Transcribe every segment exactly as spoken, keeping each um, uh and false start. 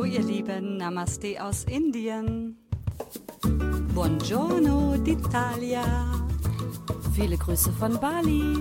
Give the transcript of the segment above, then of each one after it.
ihr Lieben, Namaste aus Indien. Buongiorno d'Italia. Viele Grüße von Bali.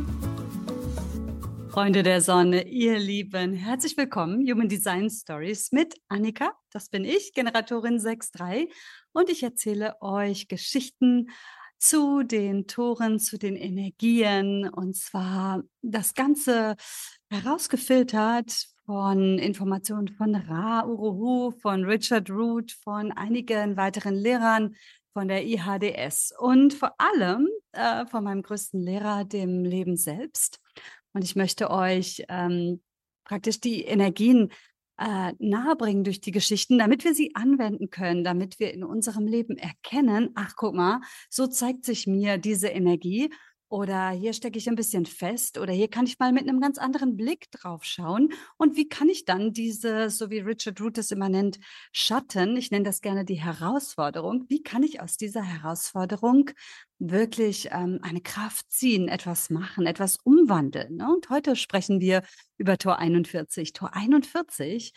Freunde der Sonne, ihr Lieben, herzlich willkommen, Human Design Stories mit Annika, das bin ich, Generatorin sechs drei, und ich erzähle euch Geschichten zu den Toren, zu den Energien, und zwar das Ganze herausgefiltert von Informationen von Ra Uru Hu, von Richard Root, von einigen weiteren Lehrern, von der I H D S und vor allem äh, von meinem größten Lehrer, dem Leben selbst. Und ich möchte euch ähm, praktisch die Energien äh, nahebringen durch die Geschichten, damit wir sie anwenden können, damit wir in unserem Leben erkennen, ach guck mal, so zeigt sich mir diese Energie. Oder hier stecke ich ein bisschen fest oder hier kann ich mal mit einem ganz anderen Blick drauf schauen. Und wie kann ich dann diese, so wie Richard Root es immer nennt, Schatten, ich nenne das gerne die Herausforderung, wie kann ich aus dieser Herausforderung wirklich ähm, eine Kraft ziehen, etwas machen, etwas umwandeln, ne? Und heute sprechen wir über Tor einundvierzig. Tor einundvierzig,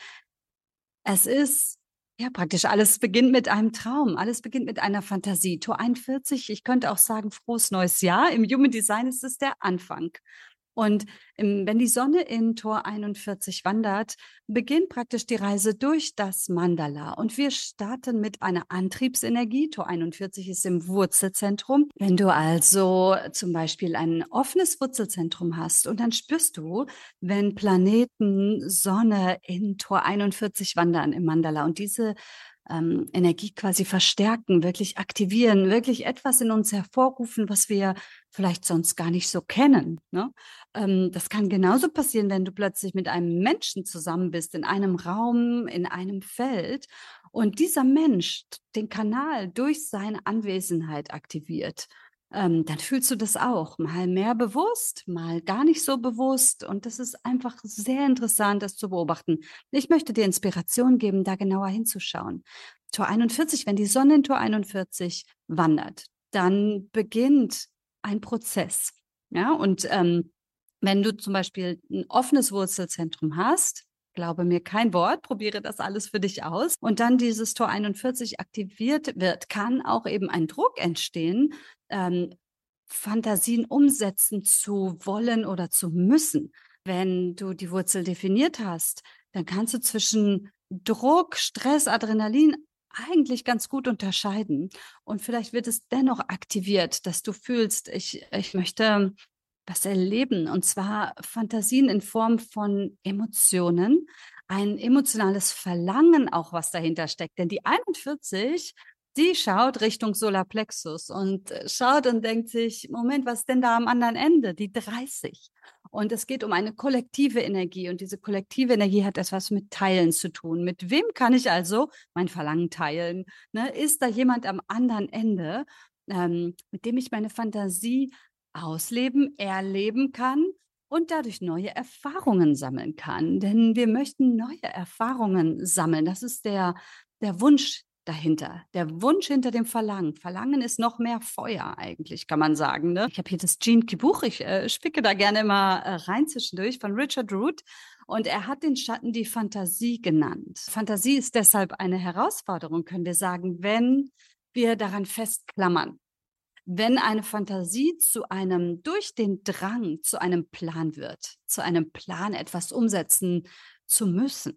es ist ja, praktisch alles beginnt mit einem Traum, alles beginnt mit einer Fantasie. Tor einundvierzig, ich könnte auch sagen, frohes neues Jahr. Im Human Design ist es der Anfang. Und im, wenn die Sonne in Tor einundvierzig wandert, beginnt praktisch die Reise durch das Mandala. Und wir starten mit einer Antriebsenergie. Tor einundvierzig ist im Wurzelzentrum. Wenn du also zum Beispiel ein offenes Wurzelzentrum hast und dann spürst du, wenn Planeten, Sonne in Tor einundvierzig wandern im Mandala und diese ähm, Energie quasi verstärken, wirklich aktivieren, wirklich etwas in uns hervorrufen, was wir vielleicht sonst gar nicht so kennen, ne? Ähm, das kann genauso passieren, wenn du plötzlich mit einem Menschen zusammen bist, in einem Raum, in einem Feld und dieser Mensch den Kanal durch seine Anwesenheit aktiviert. Ähm, dann fühlst du das auch, mal mehr bewusst, mal gar nicht so bewusst, und das ist einfach sehr interessant, das zu beobachten. Ich möchte dir Inspiration geben, da genauer hinzuschauen. Tor einundvierzig, wenn die Sonne in Tor einundvierzig wandert, dann beginnt ein Prozess. Ja, und ähm, wenn du zum Beispiel ein offenes Wurzelzentrum hast, glaube mir kein Wort, probiere das alles für dich aus, und dann dieses Tor einundvierzig aktiviert wird, kann auch eben ein Druck entstehen, ähm, Fantasien umsetzen zu wollen oder zu müssen. Wenn du die Wurzel definiert hast, dann kannst du zwischen Druck, Stress, Adrenalin eigentlich ganz gut unterscheiden. Und vielleicht wird es dennoch aktiviert, dass du fühlst, ich, ich möchte was erleben. Und zwar Fantasien in Form von Emotionen, ein emotionales Verlangen auch, was dahinter steckt. Denn die einundvierzig, die schaut Richtung Solarplexus und schaut und denkt sich, Moment, was ist denn da am anderen Ende? Die dreißig. Und es geht um eine kollektive Energie. Und diese kollektive Energie hat etwas mit Teilen zu tun. Mit wem kann ich also mein Verlangen teilen? Ne? Ist da jemand am anderen Ende, ähm, mit dem ich meine Fantasie ausleben, erleben kann und dadurch neue Erfahrungen sammeln kann? Denn wir möchten neue Erfahrungen sammeln. Das ist der, der Wunsch dahinter, der Wunsch hinter dem Verlangen. Verlangen ist noch mehr Feuer eigentlich, kann man sagen, ne? Ich habe hier das Gene Key Buch, ich äh, spicke da gerne mal äh, rein zwischendurch, von Richard Root, und er hat den Schatten die Fantasie genannt. Fantasie ist deshalb eine Herausforderung, können wir sagen, wenn wir daran festklammern. Wenn eine Fantasie zu einem, durch den Drang zu einem Plan wird, zu einem Plan etwas umsetzen zu müssen.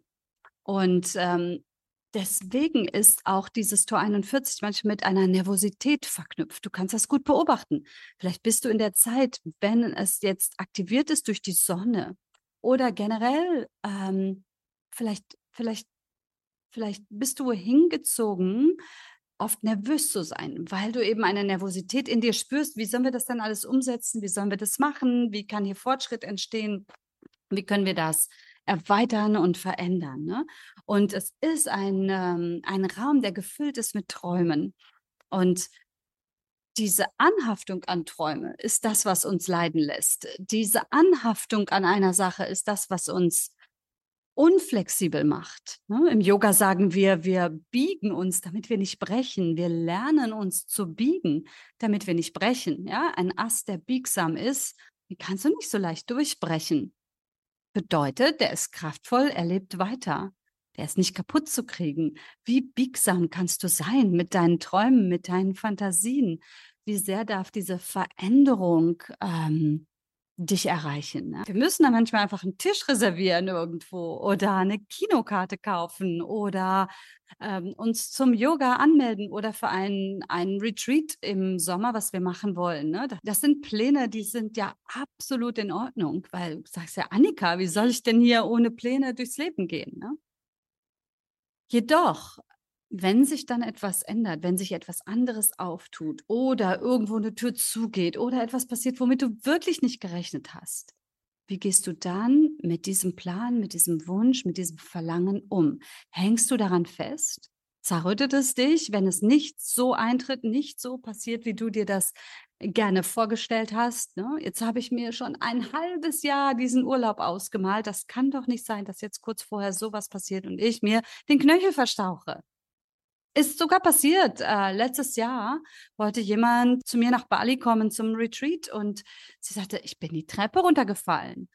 Und ähm, deswegen ist auch dieses Tor einundvierzig manchmal mit einer Nervosität verknüpft. Du kannst das gut beobachten. Vielleicht bist du in der Zeit, wenn es jetzt aktiviert ist durch die Sonne oder generell, ähm, vielleicht, vielleicht, vielleicht bist du hingezogen, oft nervös zu sein, weil du eben eine Nervosität in dir spürst. Wie sollen wir das dann alles umsetzen? Wie sollen wir das machen? Wie kann hier Fortschritt entstehen? Wie können wir das erweitern und verändern, ne? Und es ist ein, ähm, ein Raum, der gefüllt ist mit Träumen. Und diese Anhaftung an Träume ist das, was uns leiden lässt. Diese Anhaftung an einer Sache ist das, was uns unflexibel macht, ne? Im Yoga sagen wir, wir biegen uns, damit wir nicht brechen. Wir lernen uns zu biegen, damit wir nicht brechen. Ja? Ein Ast, der biegsam ist, den kannst du nicht so leicht durchbrechen. Bedeutet, der ist kraftvoll, er lebt weiter. Der ist nicht kaputt zu kriegen. Wie biegsam kannst du sein mit deinen Träumen, mit deinen Fantasien? Wie sehr darf diese Veränderung ähm, dich erreichen? Ne? Wir müssen da manchmal einfach einen Tisch reservieren irgendwo oder eine Kinokarte kaufen oder ähm, uns zum Yoga anmelden oder für einen, einen Retreat im Sommer, was wir machen wollen. Ne? Das sind Pläne, die sind ja absolut in Ordnung, weil du sagst ja, Annika, wie soll ich denn hier ohne Pläne durchs Leben gehen? Ne? Jedoch, wenn sich dann etwas ändert, wenn sich etwas anderes auftut oder irgendwo eine Tür zugeht oder etwas passiert, womit du wirklich nicht gerechnet hast, wie gehst du dann mit diesem Plan, mit diesem Wunsch, mit diesem Verlangen um? Hängst du daran fest? Zerrüttet es dich, wenn es nicht so eintritt, nicht so passiert, wie du dir das gerne vorgestellt hast? Ne? Jetzt habe ich mir schon ein halbes Jahr diesen Urlaub ausgemalt. Das kann doch nicht sein, dass jetzt kurz vorher sowas passiert und ich mir den Knöchel verstauche. Ist sogar passiert. Äh, letztes Jahr wollte jemand zu mir nach Bali kommen zum Retreat und sie sagte, ich bin die Treppe runtergefallen.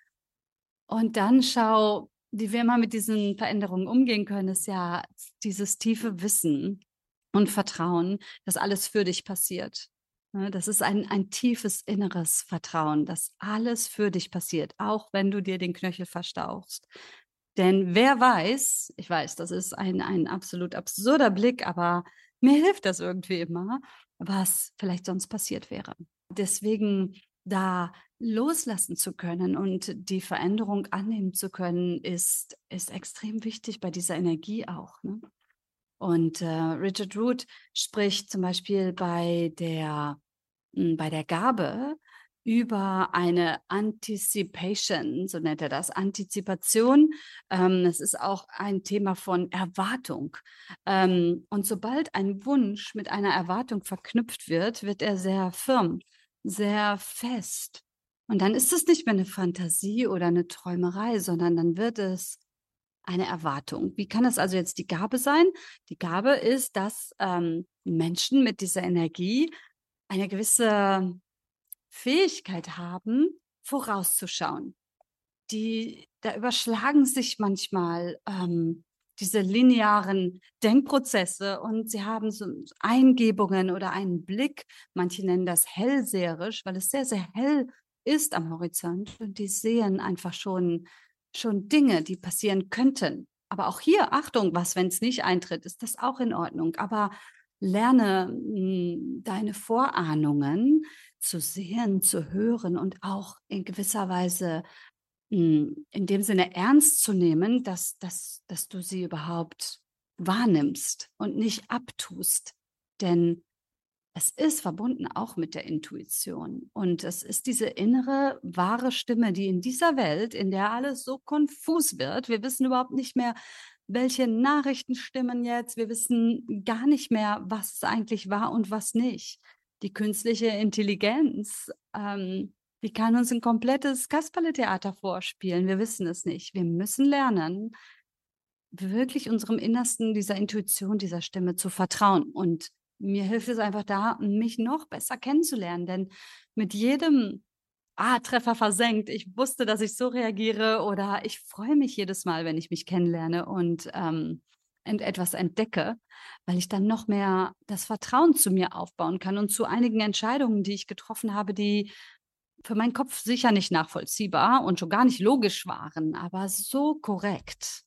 Und dann schau, wie wir immer mit diesen Veränderungen umgehen können, ist ja dieses tiefe Wissen und Vertrauen, dass alles für dich passiert. Ne, das ist ein, ein tiefes inneres Vertrauen, dass alles für dich passiert, auch wenn du dir den Knöchel verstauchst. Denn wer weiß, ich weiß, das ist ein, ein absolut absurder Blick, aber mir hilft das irgendwie immer, was vielleicht sonst passiert wäre. Deswegen da loslassen zu können und die Veränderung annehmen zu können, ist, ist extrem wichtig bei dieser Energie auch. Ne? Und äh, Richard Root spricht zum Beispiel bei der, mh, bei der Gabe über eine Anticipation, so nennt er das, Antizipation. Ähm, das ist auch ein Thema von Erwartung. Ähm, und sobald ein Wunsch mit einer Erwartung verknüpft wird, wird er sehr firm, sehr fest. Und dann ist es nicht mehr eine Fantasie oder eine Träumerei, sondern dann wird es eine Erwartung. Wie kann das also jetzt die Gabe sein? Die Gabe ist, dass ähm, Menschen mit dieser Energie eine gewisse Fähigkeit haben, vorauszuschauen. Die, da überschlagen sich manchmal ähm, diese linearen Denkprozesse und sie haben so Eingebungen oder einen Blick. Manche nennen das hellseherisch, weil es sehr, sehr hell ist am Horizont und die sehen einfach schon, schon Dinge, die passieren könnten. Aber auch hier, Achtung, was, wenn es nicht eintritt, ist das auch in Ordnung. Aber lerne mh, deine Vorahnungen zu sehen, zu hören und auch in gewisser Weise mh, in dem Sinne ernst zu nehmen, dass, dass, dass du sie überhaupt wahrnimmst und nicht abtust. Denn es ist verbunden auch mit der Intuition. Und es ist diese innere, wahre Stimme, die in dieser Welt, in der alles so konfus wird, wir wissen überhaupt nicht mehr, welche Nachrichten stimmen jetzt, wir wissen gar nicht mehr, was es eigentlich war und was nicht. Die künstliche Intelligenz, ähm, die kann uns ein komplettes Kasperle-Theater vorspielen. Wir wissen es nicht. Wir müssen lernen, wirklich unserem Innersten, dieser Intuition, dieser Stimme zu vertrauen. Und mir hilft es einfach da, mich noch besser kennenzulernen. Denn mit jedem Ah, Treffer versenkt, ich wusste, dass ich so reagiere oder ich freue mich jedes Mal, wenn ich mich kennenlerne und ähm, ent etwas entdecke, weil ich dann noch mehr das Vertrauen zu mir aufbauen kann und zu einigen Entscheidungen, die ich getroffen habe, die für meinen Kopf sicher nicht nachvollziehbar und schon gar nicht logisch waren, aber so korrekt.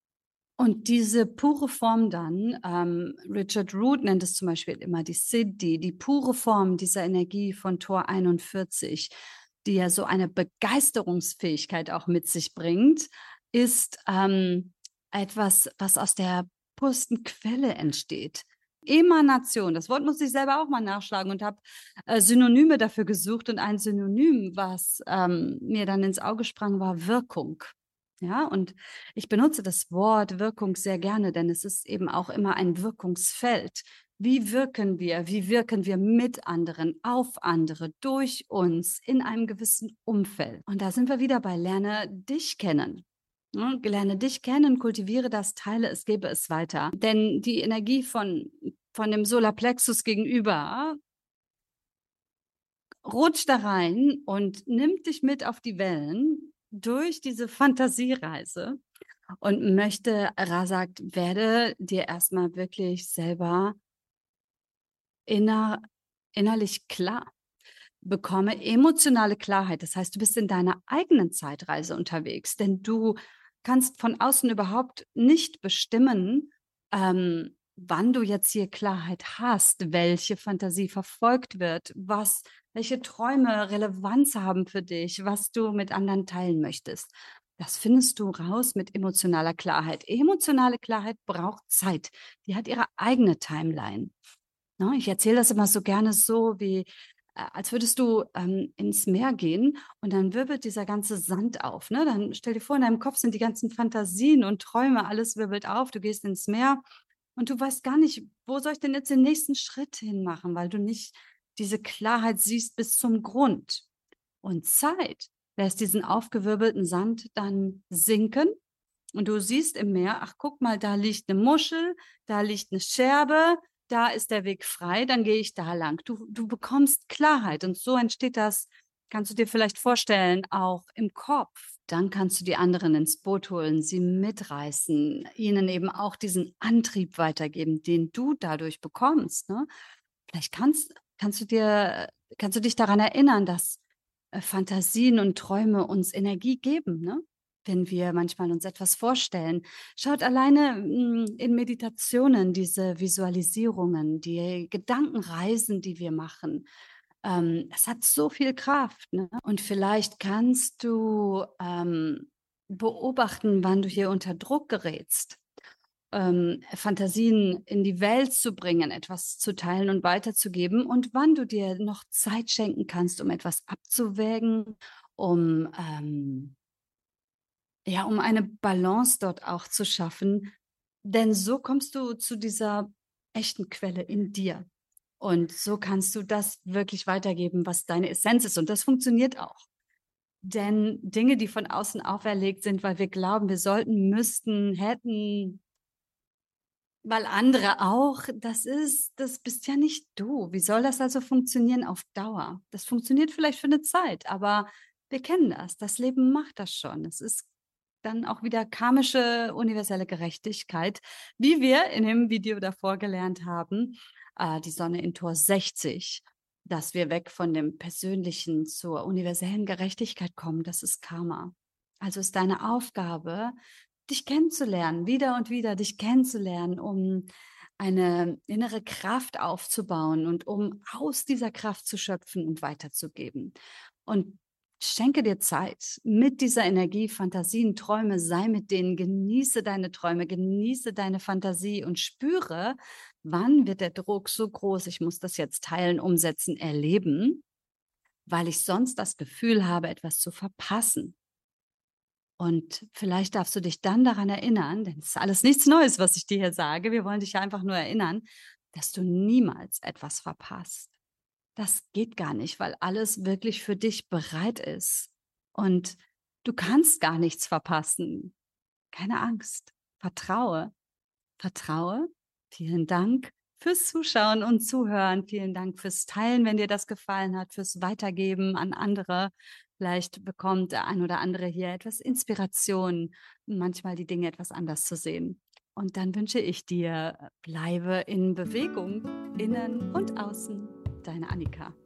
Und diese pure Form dann, ähm, Richard Root nennt es zum Beispiel immer die Siddhi, die pure Form dieser Energie von Tor einundvierzig, die ja so eine Begeisterungsfähigkeit auch mit sich bringt, ist ähm, etwas, was aus der pursten Quelle entsteht. Emanation, das Wort muss ich selber auch mal nachschlagen und habe äh, Synonyme dafür gesucht und ein Synonym, was ähm, mir dann ins Auge sprang, war Wirkung. Ja, und ich benutze das Wort Wirkung sehr gerne, denn es ist eben auch immer ein Wirkungsfeld. Wie wirken wir? Wie wirken wir mit anderen, auf andere, durch uns, in einem gewissen Umfeld? Und da sind wir wieder bei Lerne dich kennen. Ne? Lerne dich kennen, kultiviere das, teile es, gebe es weiter. Denn die Energie von, von dem Solarplexus gegenüber rutscht da rein und nimmt dich mit auf die Wellen durch diese Fantasiereise. und möchte, Ra sagt, werde dir erstmal wirklich selber inner, innerlich klar. Bekomme emotionale Klarheit. Das heißt, du bist in deiner eigenen Zeitreise unterwegs, denn du kannst von außen überhaupt nicht bestimmen, ähm, wann du jetzt hier Klarheit hast, welche Fantasie verfolgt wird, was, welche Träume Relevanz haben für dich, was du mit anderen teilen möchtest. Das findest du raus mit emotionaler Klarheit. Emotionale Klarheit braucht Zeit. Die hat ihre eigene Timeline. Ne, ich erzähle das immer so gerne so, wie äh, als würdest du, ähm, ins Meer gehen und dann wirbelt dieser ganze Sand auf, ne? Dann stell dir vor, in deinem Kopf sind die ganzen Fantasien und Träume, alles wirbelt auf. Du gehst ins Meer und du weißt gar nicht, wo soll ich denn jetzt den nächsten Schritt hin machen, weil du nicht diese Klarheit siehst bis zum Grund. Und Zeit lässt diesen aufgewirbelten Sand dann sinken und du siehst im Meer, ach guck mal, da liegt eine Muschel, da liegt eine Scherbe, da ist der Weg frei, dann gehe ich da lang. Du, du bekommst Klarheit und so entsteht das, kannst du dir vielleicht vorstellen, auch im Kopf. Dann kannst du die anderen ins Boot holen, sie mitreißen, ihnen eben auch diesen Antrieb weitergeben, den du dadurch bekommst. Ne? Vielleicht kannst, kannst du dir, kannst du dich daran erinnern, dass äh, Fantasien und Träume uns Energie geben, ne? Wenn wir manchmal uns etwas vorstellen. Schaut alleine mm, in Meditationen diese Visualisierungen, die Gedankenreisen, die wir machen. Ähm, es hat so viel Kraft. Ne? Und vielleicht kannst du ähm, beobachten, wann du hier unter Druck gerätst. Ähm, Fantasien in die Welt zu bringen, etwas zu teilen und weiterzugeben und wann du dir noch Zeit schenken kannst, um etwas abzuwägen, um ähm, ja, um eine Balance dort auch zu schaffen. Denn so kommst du zu dieser echten Quelle in dir. Und so kannst du das wirklich weitergeben, was deine Essenz ist. Und das funktioniert auch. Denn Dinge, die von außen auferlegt sind, weil wir glauben, wir sollten, müssten, hätten, weil andere auch, das ist, das bist ja nicht du. Wie soll das also funktionieren auf Dauer? Das funktioniert vielleicht für eine Zeit, aber wir kennen das. Das Leben macht das schon. Es ist dann auch wieder karmische universelle Gerechtigkeit, wie wir in dem Video davor gelernt haben, äh, die Sonne in Tor sechzig, dass wir weg von dem Persönlichen zur universellen Gerechtigkeit kommen. Das ist Karma. Also ist deine Aufgabe, dich kennenzulernen, wieder und wieder dich kennenzulernen, um eine innere Kraft aufzubauen und um aus dieser Kraft zu schöpfen und weiterzugeben. Und schenke dir Zeit mit dieser Energie, Fantasien, Träume, sei mit denen, genieße deine Träume, genieße deine Fantasie und spüre, wann wird der Druck so groß, ich muss das jetzt teilen, umsetzen, erleben, weil ich sonst das Gefühl habe, etwas zu verpassen. Und vielleicht darfst du dich dann daran erinnern, denn es ist alles nichts Neues, was ich dir hier sage. Wir wollen dich ja einfach nur erinnern, dass du niemals etwas verpasst. Das geht gar nicht, weil alles wirklich für dich bereit ist. Und du kannst gar nichts verpassen. Keine Angst. Vertraue. Vertraue. Vielen Dank fürs Zuschauen und Zuhören. Vielen Dank fürs Teilen, wenn dir das gefallen hat, fürs Weitergeben an andere. Vielleicht bekommt der ein oder andere hier etwas Inspiration, manchmal die Dinge etwas anders zu sehen. Und dann wünsche ich dir, bleibe in Bewegung, innen und außen. Deine Annika.